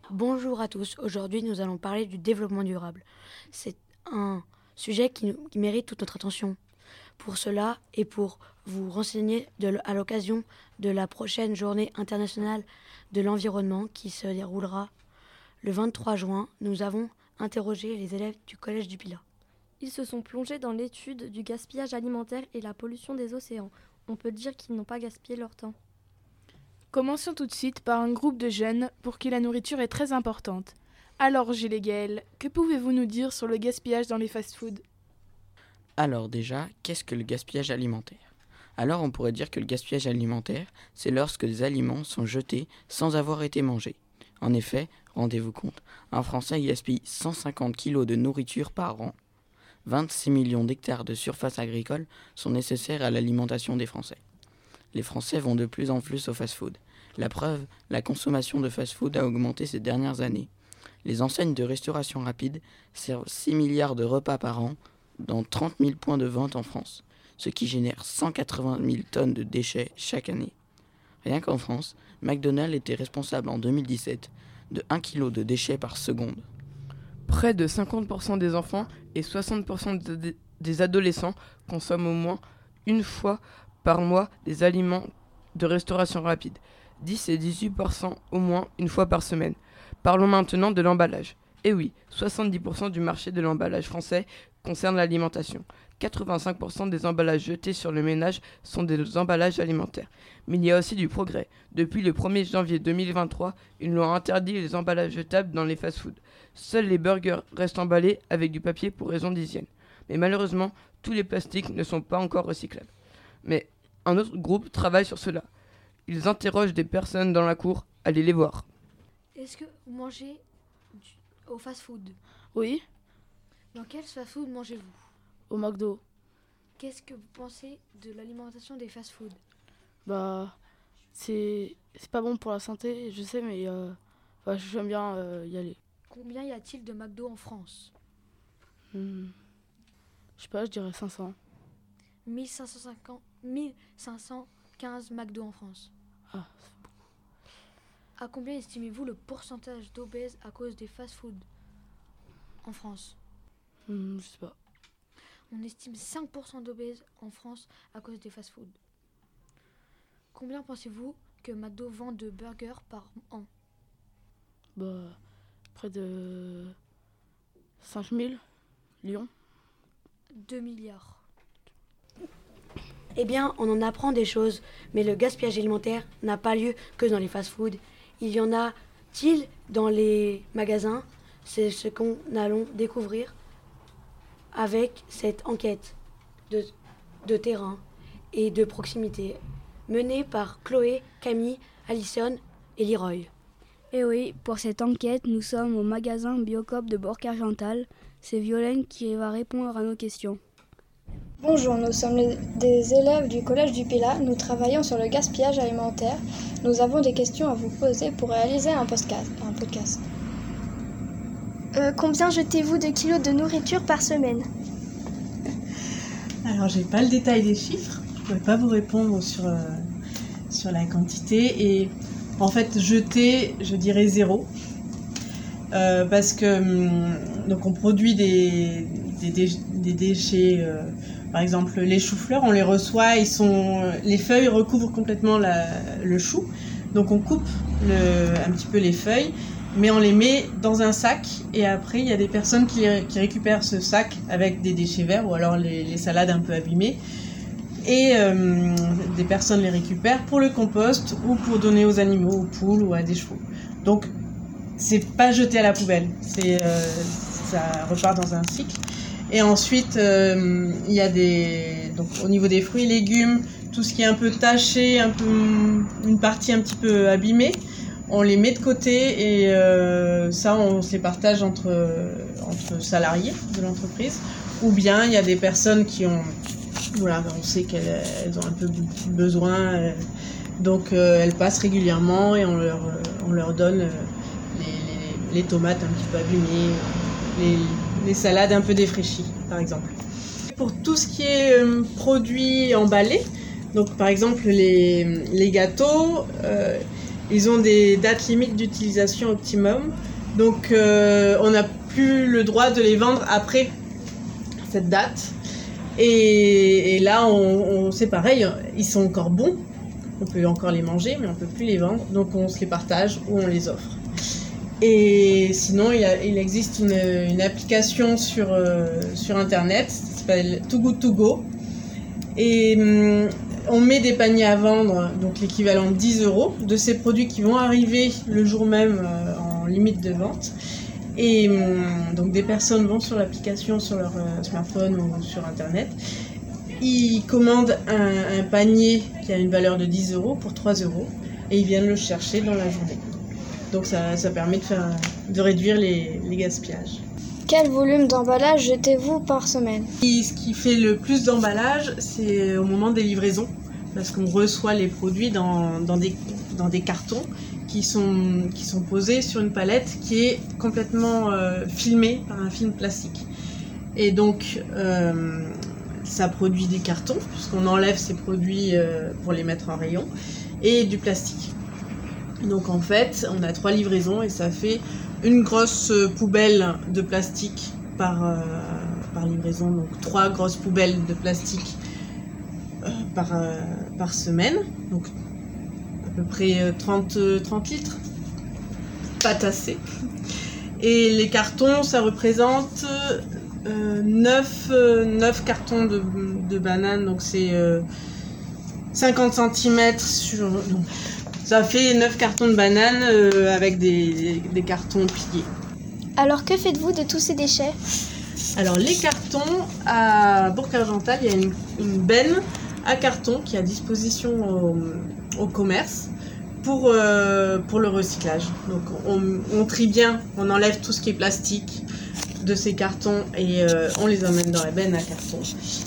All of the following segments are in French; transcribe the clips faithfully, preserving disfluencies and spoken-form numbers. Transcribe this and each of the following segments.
Bonjour à tous, aujourd'hui nous allons parler du développement durable. C'est un sujet qui, nous, qui mérite toute notre attention. Pour cela et pour vous renseigner de, à l'occasion de la prochaine journée internationale de l'environnement qui se déroulera le vingt-trois juin, nous avons interrogé les élèves du Collège du Pilat. Ils se sont plongés dans l'étude du gaspillage alimentaire et la pollution des océans. On peut dire qu'ils n'ont pas gaspillé leur temps. Commençons tout de suite par un groupe de jeunes pour qui la nourriture est très importante. Alors Gilles et Gaël, que pouvez-vous nous dire sur le gaspillage dans les fast-foods ? Alors déjà, qu'est-ce que le gaspillage alimentaire ? Alors on pourrait dire que le gaspillage alimentaire, c'est lorsque des aliments sont jetés sans avoir été mangés. En effet, rendez-vous compte, un Français gaspille cent cinquante kilos de nourriture par an. vingt-six millions d'hectares de surface agricole sont nécessaires à l'alimentation des Français. Les Français vont de plus en plus au fast-food. La preuve, la consommation de fast-food a augmenté ces dernières années. Les enseignes de restauration rapide servent six milliards de repas par an dans trente mille points de vente en France, ce qui génère cent quatre-vingt mille tonnes de déchets chaque année. Rien qu'en France, McDonald's était responsable en deux mille dix-sept de un kilo de déchets par seconde. Près de cinquante pour cent des enfants et soixante pour cent de, des adolescents consomment au moins une fois par mois des aliments de restauration rapide. dix et dix-huit pour cent au moins une fois par semaine. Parlons maintenant de l'emballage. Et oui, soixante-dix pour cent du marché de l'emballage français concerne l'alimentation. quatre-vingt-cinq pour cent des emballages jetés sur le ménage sont des emballages alimentaires. Mais il y a aussi du progrès. Depuis le premier janvier deux mille vingt-trois, une loi interdit les emballages jetables dans les fast-foods. Seuls les burgers restent emballés avec du papier pour raison d'hygiène. Mais malheureusement, tous les plastiques ne sont pas encore recyclables. Mais un autre groupe travaille sur cela. Ils interrogent des personnes dans la cour. Allez les voir. Est-ce que vous mangez du... au fast-food ? Oui, Dans quel fast-food mangez-vous ? au McDo. Qu'est-ce que vous pensez de l'alimentation des fast-food ? Bah, c'est c'est pas bon pour la santé, je sais, mais euh, bah, j'aime bien euh, y aller. Combien y a-t-il de McDo en France ? Hmm. Je sais pas, je dirais cinq cents. mille cinq cent cinquante, mille cinq cent quinze McDo en France. Ah, À combien estimez-vous le pourcentage d'obèses à cause des fast-foods en France ? hmm, je sais pas. On estime cinq pour cent d'obèses en France à cause des fast-foods. Combien pensez-vous que McDo vend de burgers par an ? Bah, près de cinq mille, Lyon. deux milliards. Eh bien, on en apprend des choses, mais le gaspillage alimentaire n'a pas lieu que dans les fast-foods. Il y en a-t-il dans les magasins ? C'est ce qu'on allons découvrir avec cette enquête de, de terrain et de proximité menée par Chloé, Camille, Alison et Leroy. Et oui, pour cette enquête, nous sommes au magasin Biocoop de Bourg-Argental. C'est Violaine qui va répondre à nos questions. Bonjour, nous sommes les, des élèves du Collège du Pilat. Nous travaillons sur le gaspillage alimentaire. Nous avons des questions à vous poser pour réaliser un podcast. Un podcast. Euh, combien jetez-vous de kilos de nourriture par semaine ? Alors, j'ai pas le détail des chiffres. Je pourrais pas vous répondre sur, euh, sur la quantité. Et en fait, jeter, je dirais zéro. Euh, parce que hum, donc on produit des, des, des, des déchets, euh, par exemple les choux-fleurs, on les reçoit, ils sont, les feuilles recouvrent complètement la, le chou, donc on coupe le, un petit peu les feuilles, mais on les met dans un sac et après il y a des personnes qui, qui récupèrent ce sac avec des déchets verts ou alors les, les salades un peu abîmées et euh, des personnes les récupèrent pour le compost ou pour donner aux animaux, aux poules ou à des chevaux. Donc c'est pas jeté à la poubelle, c'est, euh, ça repart dans un cycle. Et ensuite, euh, il y a des, donc au niveau des fruits et légumes, tout ce qui est un peu taché, un peu, une partie un petit peu abîmée, on les met de côté et euh, ça, on se les partage entre, entre salariés de l'entreprise. Ou bien il y a des personnes qui ont, voilà, on sait qu'elles elles ont un peu besoin, euh, donc euh, elles passent régulièrement et on leur, on leur donne euh, les, les, les tomates un petit peu abîmées, les, les salades un peu défraîchies, par exemple. Pour tout ce qui est euh, produit emballé, donc par exemple les, les gâteaux, euh, ils ont des dates limites d'utilisation optimum. Donc euh, on n'a plus le droit de les vendre après cette date. Et, et là, on, on, c'est pareil, ils sont encore bons. On peut encore les manger, mais on ne peut plus les vendre. Donc on se les partage ou on les offre. Et sinon, il, a, il existe une, une application sur, euh, sur Internet, ça s'appelle Too Good To Go. Et hum, on met des paniers à vendre, donc l'équivalent de dix euros, de ces produits qui vont arriver le jour même euh, en limite de vente. Et hum, donc des personnes vont sur l'application, sur leur euh, smartphone ou sur Internet. Ils commandent un, un panier qui a une valeur de dix euros pour trois euros et ils viennent le chercher dans la journée. Donc ça, ça permet de, faire, de réduire les, les gaspillages. Quel volume d'emballage jetez-vous par semaine ? Et ce qui fait le plus d'emballage, c'est au moment des livraisons, parce qu'on reçoit les produits dans, dans, des, dans des cartons qui sont, qui sont posés sur une palette qui est complètement euh, filmée par un film plastique. Et donc, euh, ça produit des cartons, puisqu'on enlève ces produits euh, pour les mettre en rayon, et du plastique. Donc en fait, on a trois livraisons et ça fait une grosse poubelle de plastique par, euh, par livraison. Donc trois grosses poubelles de plastique euh, par, euh, par semaine. Donc à peu près trente, trente litres. Pas tassé. Et les cartons, ça représente euh, neuf, neuf cartons de, de bananes. Donc c'est euh, cinquante centimètres sur... Donc, ça fait neuf cartons de bananes euh, avec des, des cartons pliés. Alors que faites-vous de tous ces déchets ? Alors les cartons, à Bourg-Argental, il y a une, une benne à carton qui est à disposition au, au commerce pour, euh, pour le recyclage. Donc on, on trie bien, on enlève tout ce qui est plastique de ces cartons et euh, on les emmène dans la benne à carton.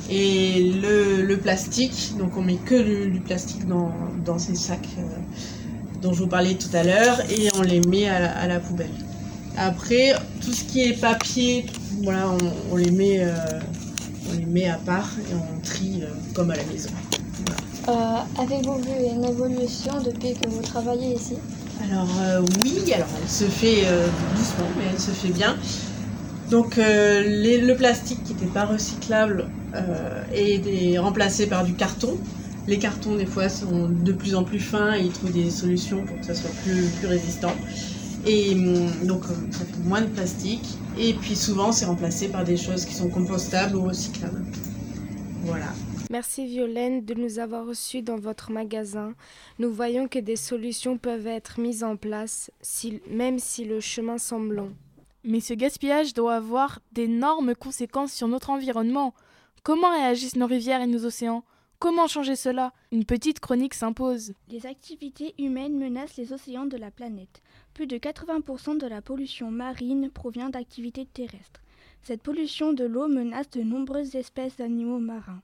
Et le, le plastique, donc on met que du, du plastique dans, dans ces sacs euh, dont je vous parlais tout à l'heure et on les met à la, à la poubelle. Après, tout ce qui est papier, voilà, on, on, les, met, euh, on les met à part et on trie euh, comme à la maison. Voilà. Euh, avez-vous vu une évolution depuis que vous travaillez ici ? Alors euh, oui, alors elle se fait euh, doucement, mais elle se fait bien. Donc euh, les, le plastique qui n'était pas recyclable euh, est, est remplacé par du carton. Les cartons des fois sont de plus en plus fins et ils trouvent des solutions pour que ça soit plus, plus résistant. Et donc ça fait moins de plastique. Et puis souvent c'est remplacé par des choses qui sont compostables ou recyclables. Voilà. Merci Violaine de nous avoir reçus dans votre magasin. Nous voyons que des solutions peuvent être mises en place, si, même si le chemin semble long. Mais ce gaspillage doit avoir d'énormes conséquences sur notre environnement. Comment réagissent nos rivières et nos océans ? Comment changer cela ? Une petite chronique s'impose. Les activités humaines menacent les océans de la planète. Plus de quatre-vingts pour cent de la pollution marine provient d'activités terrestres. Cette pollution de l'eau menace de nombreuses espèces d'animaux marins.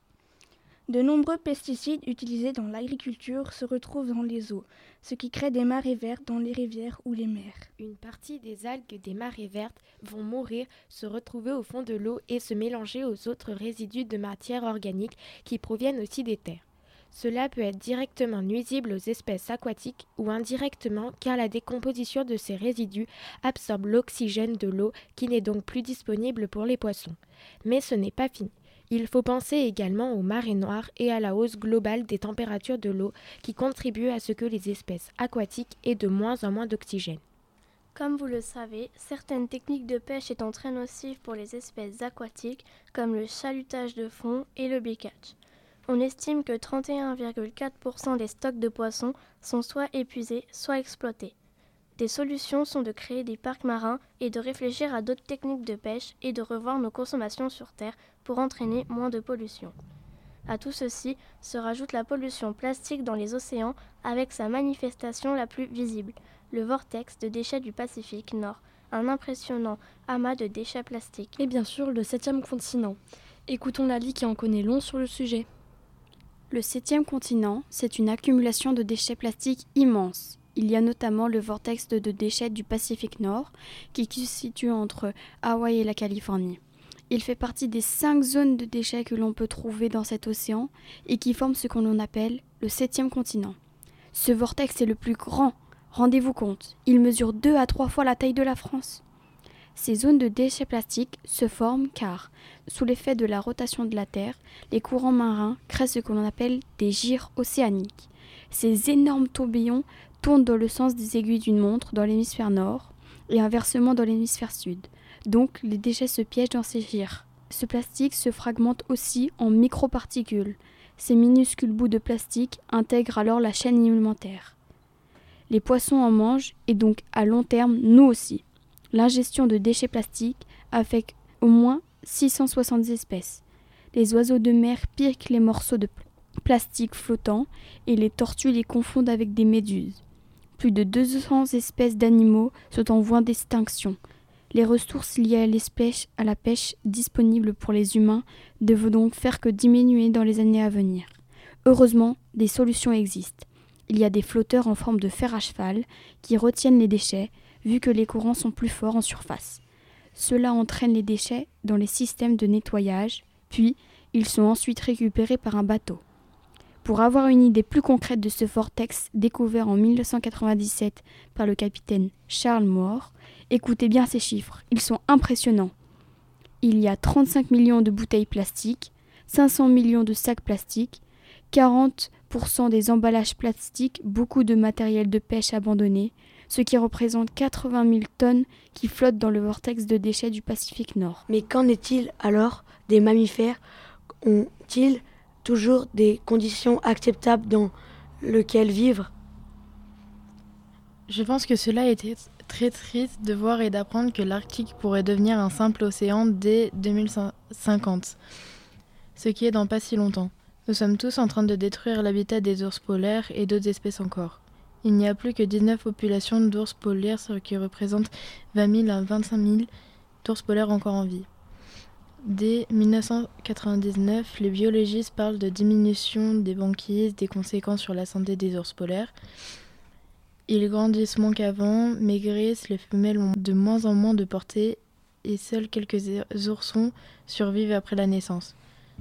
De nombreux pesticides utilisés dans l'agriculture se retrouvent dans les eaux, ce qui crée des marées vertes dans les rivières ou les mers. Une partie des algues des marées vertes vont mourir, se retrouver au fond de l'eau et se mélanger aux autres résidus de matière organique qui proviennent aussi des terres. Cela peut être directement nuisible aux espèces aquatiques ou indirectement car la décomposition de ces résidus absorbe l'oxygène de l'eau qui n'est donc plus disponible pour les poissons. Mais ce n'est pas fini. Il faut penser également aux marées noires et à la hausse globale des températures de l'eau qui contribuent à ce que les espèces aquatiques aient de moins en moins d'oxygène. Comme vous le savez, certaines techniques de pêche étant très nocives pour les espèces aquatiques, comme le chalutage de fond et le becquage. On estime que trente et un virgule quatre pour cent des stocks de poissons sont soit épuisés, soit exploités. Des solutions sont de créer des parcs marins et de réfléchir à d'autres techniques de pêche et de revoir nos consommations sur Terre pour entraîner moins de pollution. À tout ceci se rajoute la pollution plastique dans les océans avec sa manifestation la plus visible, le vortex de déchets du Pacifique Nord, un impressionnant amas de déchets plastiques. Et bien sûr le septième continent. Écoutons Lali qui en connaît long sur le sujet. Le septième continent, c'est une accumulation de déchets plastiques immense. Il y a notamment le vortex de déchets du Pacifique Nord, qui se situe entre Hawaï et la Californie. Il fait partie des cinq zones de déchets que l'on peut trouver dans cet océan et qui forment ce qu'on appelle le septième continent. Ce vortex est le plus grand. Rendez-vous compte, il mesure deux à trois fois la taille de la France. Ces zones de déchets plastiques se forment car, sous l'effet de la rotation de la Terre, les courants marins créent ce que l'on appelle des gyres océaniques. Ces énormes tourbillons tournent dans le sens des aiguilles d'une montre dans l'hémisphère nord et inversement dans l'hémisphère sud. Donc, les déchets se piègent dans ces gyres. Ce plastique se fragmente aussi en microparticules. Ces minuscules bouts de plastique intègrent alors la chaîne alimentaire. Les poissons en mangent et donc, à long terme, nous aussi. L'ingestion de déchets plastiques affecte au moins six cent soixante espèces. Les oiseaux de mer piquent les morceaux de plastique flottants et les tortues les confondent avec des méduses. Plus de deux cents espèces d'animaux sont en voie d'extinction. Les ressources liées à, l'espèce, à la pêche disponibles pour les humains ne vont donc faire que diminuer dans les années à venir. Heureusement, des solutions existent. Il y a des flotteurs en forme de fer à cheval qui retiennent les déchets, vu que les courants sont plus forts en surface. Cela entraîne les déchets dans les systèmes de nettoyage, puis ils sont ensuite récupérés par un bateau. Pour avoir une idée plus concrète de ce vortex découvert en mille neuf cent quatre-vingt-dix-sept par le capitaine Charles Moore, écoutez bien ces chiffres, ils sont impressionnants. Il y a trente-cinq millions de bouteilles plastiques, cinq cents millions de sacs plastiques, quarante pour cent des emballages plastiques, beaucoup de matériel de pêche abandonné, ce qui représente quatre-vingt mille tonnes qui flottent dans le vortex de déchets du Pacifique Nord. Mais qu'en est-il alors des mammifères? Ont-ils toujours des conditions acceptables dans lesquelles vivre? Je pense que cela était très triste de voir et d'apprendre que l'Arctique pourrait devenir un simple océan dès deux mille cinquante, ce qui est dans pas si longtemps. Nous sommes tous en train de détruire l'habitat des ours polaires et d'autres espèces encore. Il n'y a plus que dix-neuf populations d'ours polaires, ce qui représente vingt mille à vingt-cinq mille d'ours polaires encore en vie. Dès mille neuf cent quatre-vingt-dix-neuf, les biologistes parlent de diminution des banquises, des conséquences sur la santé des ours polaires. Ils grandissent moins qu'avant, maigrissent, les femelles ont de moins en moins de portée et seuls quelques oursons survivent après la naissance.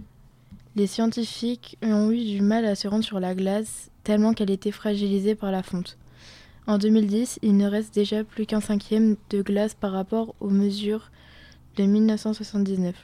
Les scientifiques ont eu du mal à se rendre sur la glace, tellement qu'elle était fragilisée par la fonte. En deux mille dix, il ne reste déjà plus qu'un cinquième de glace par rapport aux mesures de mille neuf cent soixante-dix-neuf.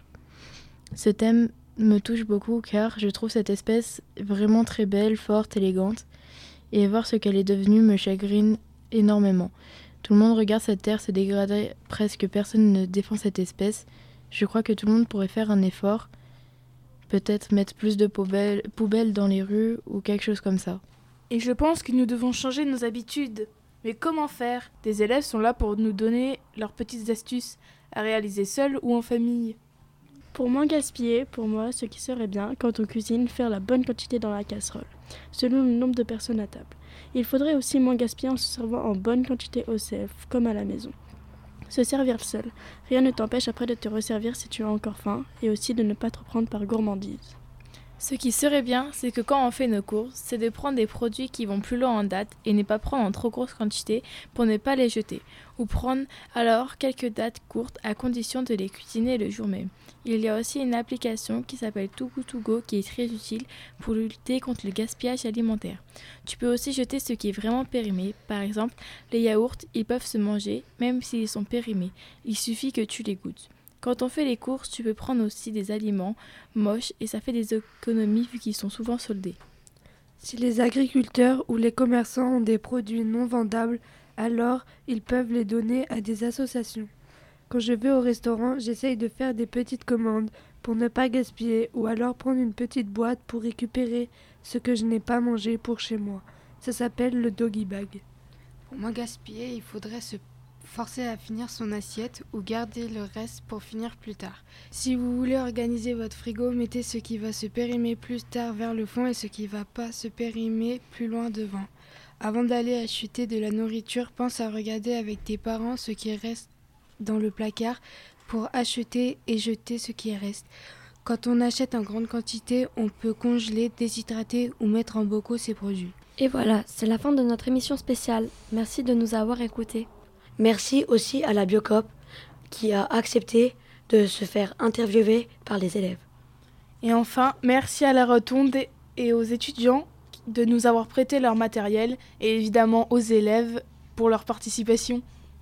Ce thème me touche beaucoup car je trouve cette espèce vraiment très belle, forte, élégante, et voir ce qu'elle est devenue me chagrine énormément. Tout le monde regarde cette terre se dégrader, presque personne ne défend cette espèce. Je crois que tout le monde pourrait faire un effort, peut-être mettre plus de poubelles, poubelles dans les rues ou quelque chose comme ça. Et je pense que nous devons changer nos habitudes. Mais comment faire? Des élèves sont là pour nous donner leurs petites astuces à réaliser seuls ou en famille. Pour moins gaspiller, pour moi, ce qui serait bien, quand on cuisine, faire la bonne quantité dans la casserole, selon le nombre de personnes à table. Il faudrait aussi moins gaspiller en se servant en bonne quantité au self, comme à la maison. Se servir seul, rien ne t'empêche après de te resservir si tu as encore faim, et aussi de ne pas te prendre par gourmandise. Ce qui serait bien, c'est que quand on fait nos courses, c'est de prendre des produits qui vont plus loin en date et ne pas prendre en trop grosse quantité pour ne pas les jeter, ou prendre alors quelques dates courtes à condition de les cuisiner le jour même. Il y a aussi une application qui s'appelle Too Good To Go qui est très utile pour lutter contre le gaspillage alimentaire. Tu peux aussi jeter ce qui est vraiment périmé. Par exemple, les yaourts, ils peuvent se manger même s'ils sont périmés. Il suffit que tu les goûtes. Quand on fait les courses, tu peux prendre aussi des aliments moches et ça fait des économies vu qu'ils sont souvent soldés. Si les agriculteurs ou les commerçants ont des produits non vendables, alors ils peuvent les donner à des associations. Quand je vais au restaurant, j'essaye de faire des petites commandes pour ne pas gaspiller ou alors prendre une petite boîte pour récupérer ce que je n'ai pas mangé pour chez moi. Ça s'appelle le doggy bag. Pour moins gaspiller, il faudrait se forcer à finir son assiette ou garder le reste pour finir plus tard. Si vous voulez organiser votre frigo, mettez ce qui va se périmer plus tard vers le fond et ce qui ne va pas se périmer plus loin devant. Avant d'aller acheter de la nourriture, pense à regarder avec tes parents ce qui reste dans le placard pour acheter et jeter ce qui reste. Quand on achète en grande quantité, on peut congeler, déshydrater ou mettre en bocaux ces produits. Et voilà, c'est la fin de notre émission spéciale. Merci de nous avoir écoutés. Merci aussi à la Biocoop qui a accepté de se faire interviewer par les élèves. Et enfin, merci à la Rotonde et aux étudiants de nous avoir prêté leur matériel et évidemment aux élèves pour leur participation.